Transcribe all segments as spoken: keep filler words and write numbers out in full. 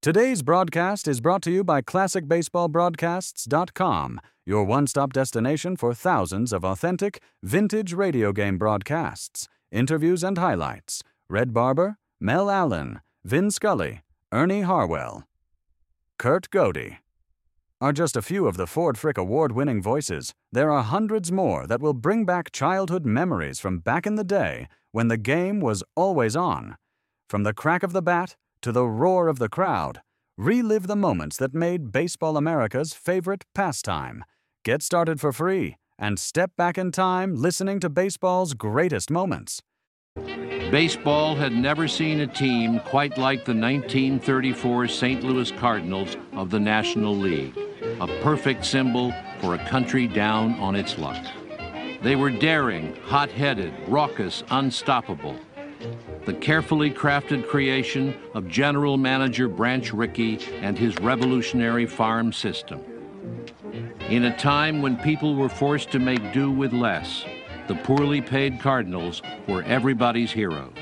Today's broadcast is brought to you by Classic Baseball Broadcasts dot com, your one-stop destination for thousands of authentic, vintage radio game broadcasts, interviews and highlights. Red Barber, Mel Allen, Vin Scully, Ernie Harwell, Kurt Godey are just a few of the Ford Frick award-winning voices. There are hundreds more that will bring back childhood memories from back in the day when the game was always on. From the crack of the bat to the roar of the crowd, relive the moments that made Baseball America's favorite pastime. Get started for free and step back in time listening to baseball's greatest moments. Baseball had never seen a team quite like the nineteen thirty-four Saint Louis Cardinals of the National League, a perfect symbol for a country down on its luck. They were daring, hot-headed, raucous, unstoppable. The carefully crafted creation of General Manager Branch Rickey and his revolutionary farm system. In a time when people were forced to make do with less, the poorly paid Cardinals were everybody's heroes.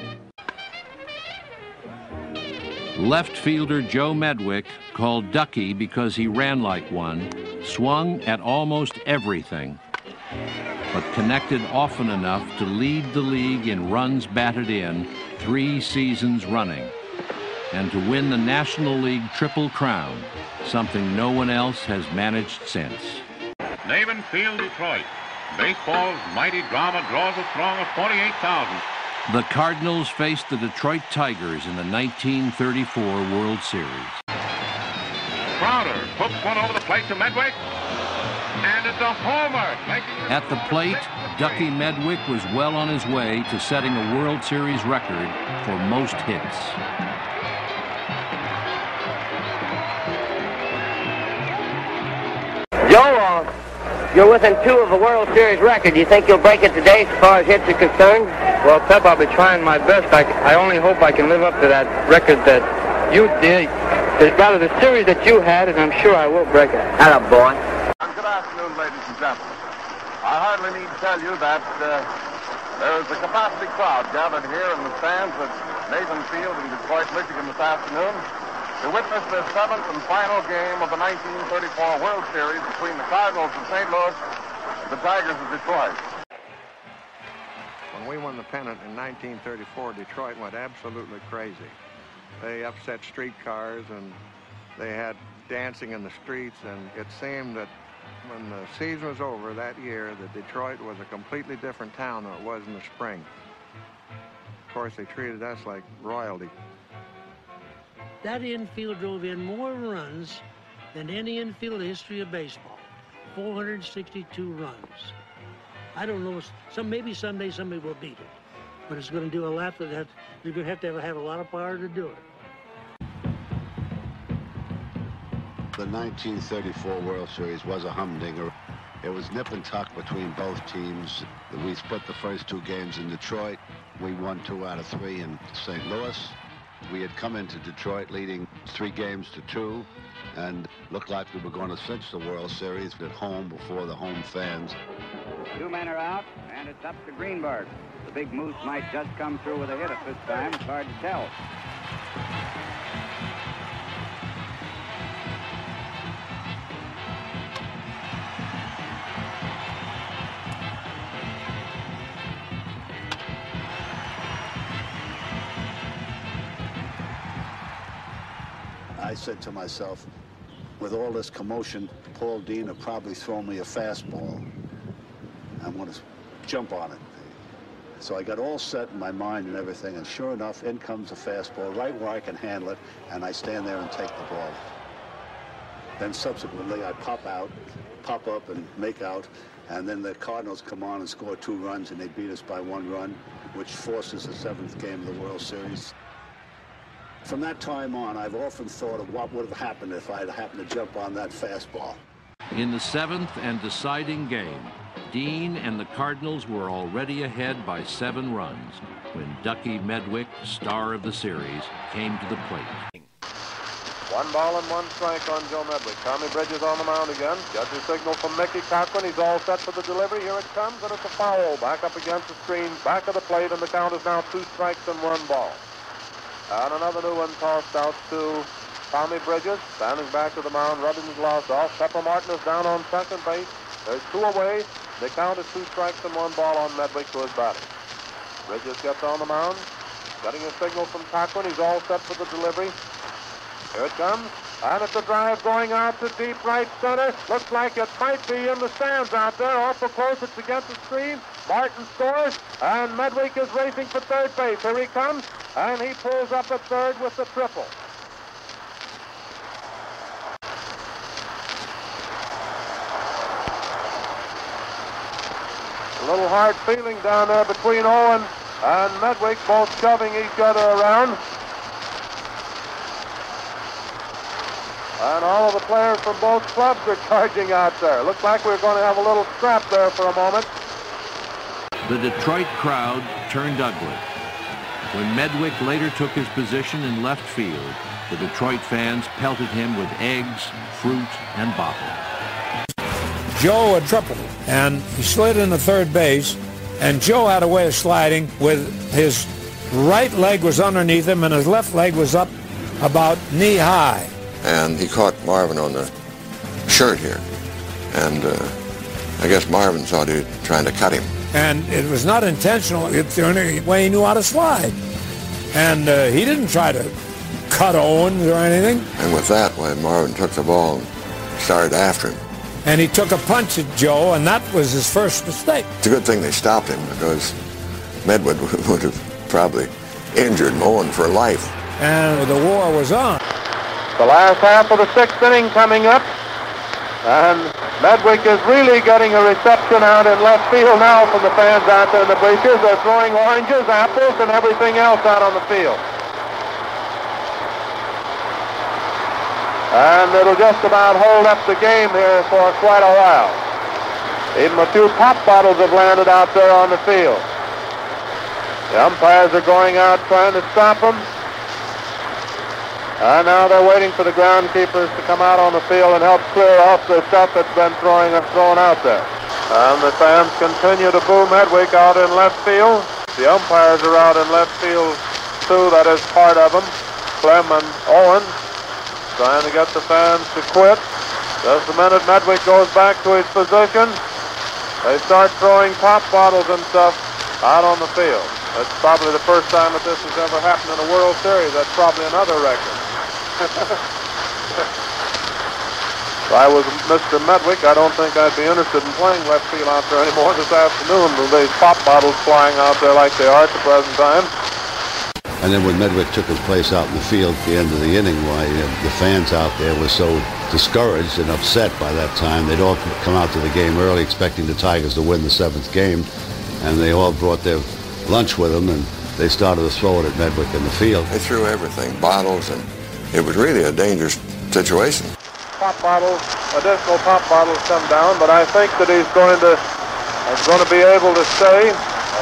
Left fielder Joe Medwick, called Ducky because he ran like one, swung at almost everything, but connected often enough to lead the league in runs batted in three seasons running, and to win the National League Triple Crown, something no one else has managed since. Navin Field, Detroit. Baseball's mighty drama draws a throng of forty-eight thousand. The Cardinals faced the Detroit Tigers in the nineteen thirty-four World Series. Crowder hooks one over the plate to Medwick, and it's a homer. At the plate, Ducky Medwick was well on his way to setting a World Series record for most hits. Joe, uh, you're within two of the World Series record. Do you think you'll break it today as far as hits are concerned? Well, Pep, I'll be trying my best. I, I only hope I can live up to that record that you did. Rather, the series that you had, and I'm sure I will break it. Hello, boy. Good afternoon, ladies and gentlemen. I hardly need to tell you that uh, there is a capacity crowd gathered here in the stands at Nathan Field in Detroit, Michigan this afternoon to witness the seventh and final game of the nineteen thirty-four World Series between the Cardinals of Saint Louis and the Tigers of Detroit. When we won the pennant in nineteen thirty-four, Detroit went absolutely crazy. They upset streetcars and they had dancing in the streets, and it seemed that when the season was over that year, that Detroit was a completely different town than it was in the spring. Of course, they treated us like royalty. That infield drove in more runs than any infield history of baseball. four hundred sixty-two runs. I don't know, some, maybe someday somebody will beat it, but it's going to do a lot for that. You're going to have to have, have a lot of power to do it. The nineteen thirty-four World Series was a humdinger. It was nip and tuck between both teams. We split the first two games in Detroit. We won two out of three in Saint Louis. We had come into Detroit leading three games to two and looked like we were going to cinch the World Series at home before the home fans. Two men are out, and it's up to Greenberg. The big moose might just come through with a hit at this time. It's hard to tell. I said to myself, with all this commotion, Paul Dean will probably throw me a fastball. I'm going to jump on it. So I got all set in my mind and everything, and sure enough, in comes a fastball right where I can handle it, and I stand there and take the ball. Then subsequently, I pop out, pop up and make out, and then the Cardinals come on and score two runs, and they beat us by one run, which forces the seventh game of the World Series. From that time on, I've often thought of what would have happened if I had happened to jump on that fastball. In the seventh and deciding game, Dean and the Cardinals were already ahead by seven runs when Ducky Medwick, star of the series, came to the plate. One ball and one strike on Joe Medwick. Tommy Bridges on the mound again. Judge's signal from Mickey Cochran. He's all set for the delivery. Here it comes, and it's a foul. Back up against the screen, back of the plate, and the count is now two strikes and one ball. And another new one tossed out to Tommy Bridges standing back to the mound, rubbing his gloves off. Pepper Martin is down on second base. There's two away. They count as two strikes and one ball on Medwick to his batting. Bridges gets on the mound, getting a signal from Cochran. He's all set for the delivery. Here it comes. And it's a drive going out to deep right center. Looks like it might be in the stands out there. Awful close. It's against the screen. Martin scores. And Medwick is racing for third base. Here he comes. And he pulls up at third with the triple. A little hard feeling down there between Owen and Medwick, both shoving each other around. And all of the players from both clubs are charging out there. Looks like we're going to have a little scrap there for a moment. The Detroit crowd turned ugly. When Medwick later took his position in left field, the Detroit fans pelted him with eggs, fruit, and bottle. Joe had tripled, and he slid into third base, and Joe had a way of sliding with his right leg was underneath him and his left leg was up about knee high. And he caught Marvin on the shirt here. And uh, I guess Marvin thought he was trying to cut him. And it was not intentional. It's the only way he knew how to slide. And uh, he didn't try to cut Owens or anything. And with that, when Marvin took the ball and started after him. And he took a punch at Joe, and that was his first mistake. It's a good thing they stopped him, because Medwick would have probably injured Owen for life. And the war was on. The last half of the sixth inning coming up, and Medwick is really getting a reception out in left field now from the fans out there in the bleachers. They're throwing oranges, apples, and everything else out on the field. And it'll just about hold up the game here for quite a while. Even a few pop bottles have landed out there on the field. The umpires are going out trying to stop them. And now they're waiting for the groundkeepers to come out on the field and help clear off the stuff that's been throwing, thrown out there. And the fans continue to boo Medwick out in left field. The umpires are out in left field, too. That is part of them. Clem and Owen trying to get the fans to quit. Just a minute, Medwick goes back to his position. They start throwing pop bottles and stuff out on the field. That's probably the first time that this has ever happened in a World Series. That's probably another record. If I was Mister Medwick, I don't think I'd be interested in playing left field out there anymore this afternoon with these pop bottles flying out there like they are at the present time. And then when Medwick took his place out in the field at the end of the inning, why uh, the fans out there were so discouraged and upset by that time. They'd all come out to the game early expecting the Tigers to win the seventh game, and they all brought their lunch with them, and they started to throw it at Medwick in the field. They threw everything, bottles, and it was really a dangerous situation. Pop bottles, additional pop bottles come down, but I think that he's going to, he's going to be able to stay.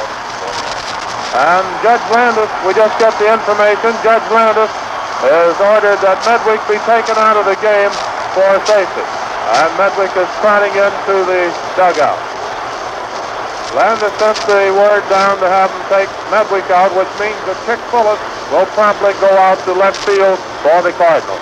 And Judge Landis, we just got the information, Judge Landis has ordered that Medwick be taken out of the game for safety. And Medwick is trotting into the dugout. Landis sent the word down to have him take Medwick out, which means that Chick Fullis will promptly go out to left field for the Cardinals.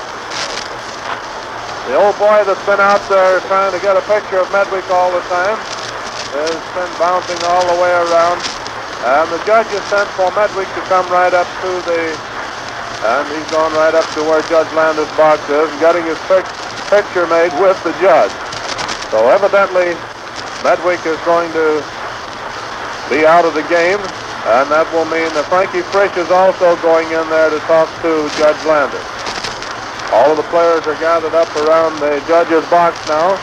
The old boy that's been out there trying to get a picture of Medwick all the time has been bouncing all the way around. And the judge has sent for Medwick to come right up to the, and he's gone right up to where Judge Landis' box is and getting his pic picture made with the judge. So evidently, Medwick is going to be out of the game, and that will mean that Frankie Frisch is also going in there to talk to Judge Landis. All of the players are gathered up around the judge's box now.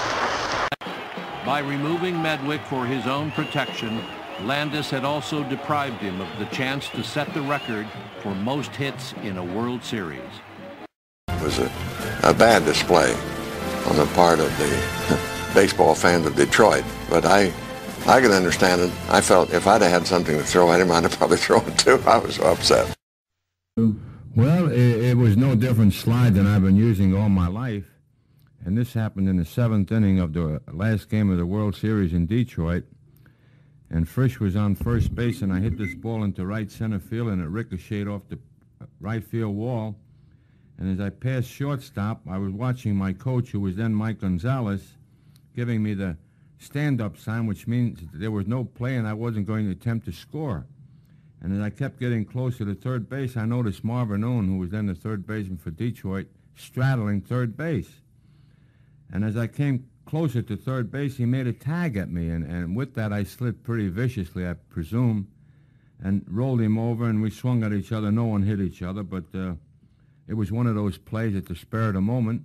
By removing Medwick for his own protection, Landis had also deprived him of the chance to set the record for most hits in a World Series. It was a, a bad display on the part of the baseball fans of Detroit, but I I can understand it. I felt if I'd have had something to throw at him, I'd have probably thrown it too. I was so upset. Well, it, it was no different slide than I've been using all my life, and this happened in the seventh inning of the last game of the World Series in Detroit. And Frisch was on first base, and I hit this ball into right center field, and it ricocheted off the right field wall. And as I passed shortstop, I was watching my coach, who was then Mike Gonzalez, giving me the stand-up sign, which means there was no play and I wasn't going to attempt to score. And as I kept getting closer to third base, I noticed Marvin Owen, who was then the third baseman for Detroit, straddling third base. And as I came closer to third base, he made a tag at me, and, and with that I slid pretty viciously, I presume, and rolled him over, and we swung at each other. No one hit each other, but uh, it was one of those plays at the spur of the moment.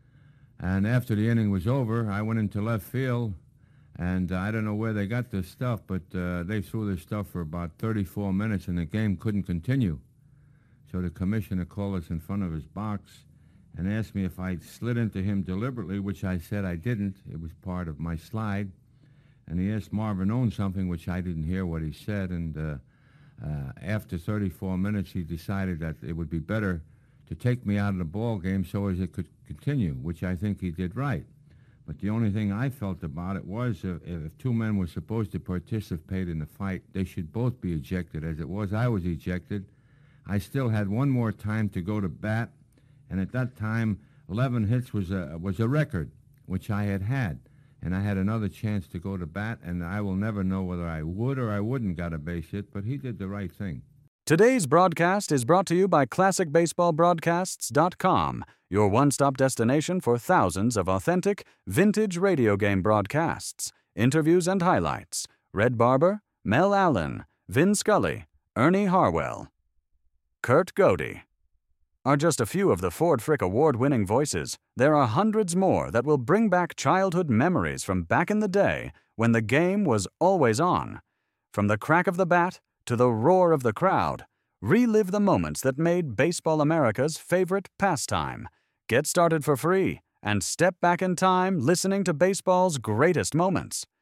And after the inning was over, I went into left field, and uh, I don't know where they got this stuff, but uh, they threw this stuff for about thirty-four minutes, and the game couldn't continue. So the commissioner called us in front of his box and asked me if I slid into him deliberately, which I said I didn't. It was part of my slide. And he asked Marvin Owen something, which I didn't hear what he said, and uh, uh, after thirty-four minutes, he decided that it would be better to take me out of the ball game so as it could continue, which I think he did right. But the only thing I felt about it was uh, if two men were supposed to participate in the fight, they should both be ejected. As it was, I was ejected. I still had one more time to go to bat, and at that time, eleven hits was a, was a record, which I had had. And I had another chance to go to bat, and I will never know whether I would or I wouldn't got a base hit, but he did the right thing. Today's broadcast is brought to you by Classic Baseball Broadcasts dot com, your one-stop destination for thousands of authentic, vintage radio game broadcasts, interviews and highlights. Red Barber, Mel Allen, Vin Scully, Ernie Harwell, Kurt Godey are just a few of the Ford Frick Award-winning voices. There are hundreds more that will bring back childhood memories from back in the day when the game was always on. From the crack of the bat to the roar of the crowd, relive the moments that made Baseball America's favorite pastime. Get started for free and step back in time listening to baseball's greatest moments.